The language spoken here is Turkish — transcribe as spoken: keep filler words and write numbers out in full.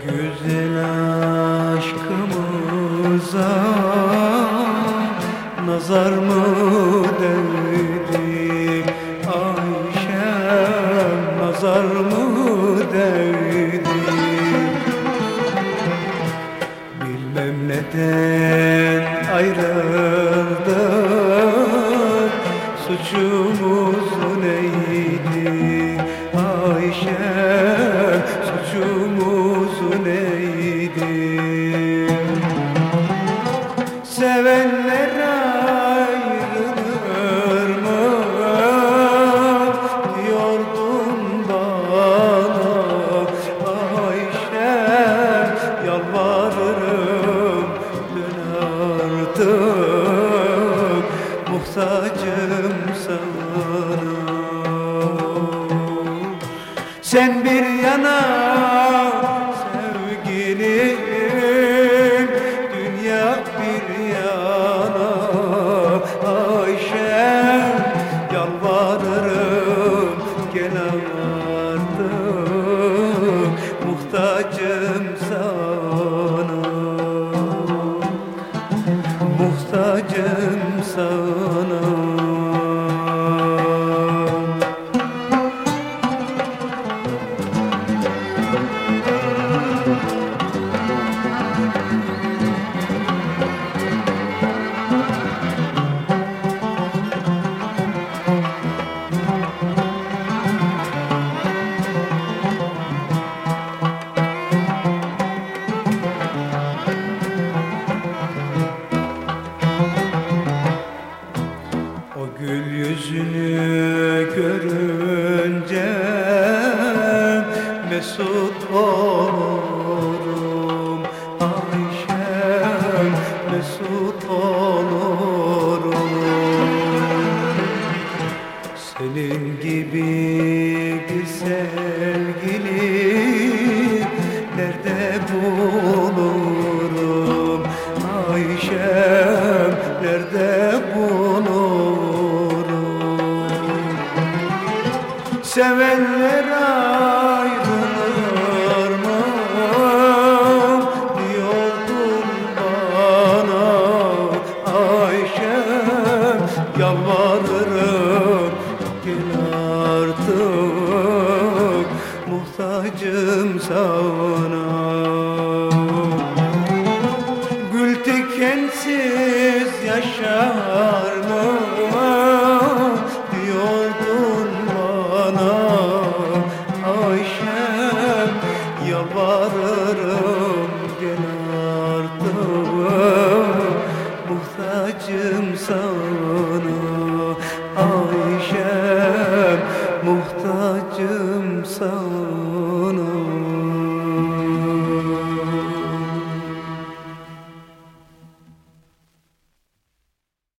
güzel aşkımıza nazar mı değdi Ayşem, nazar mı değdi? Bilmem neden ayrıldık, suçumuz neydi Ayşem, suçumuz neydi? Sevenler ayrılır mı diyordun bana Ayşem, yalvarırım dön artık, muhtacım sana. Sen bir yana sevgilim, dünya bir yana Ayşem, yalvarırım gel artık, muhtacım sana, muhtacım sana. O gül yüzünü görünce mesut olurum Ayşem, mesut olurum. Senin gibi bir sevgili nerede bulurum Ayşem, nerede bulurum? Sevenler ayrılır mı diyordun bana Ayşem, yalvarırım gel artık, muhtacım sana.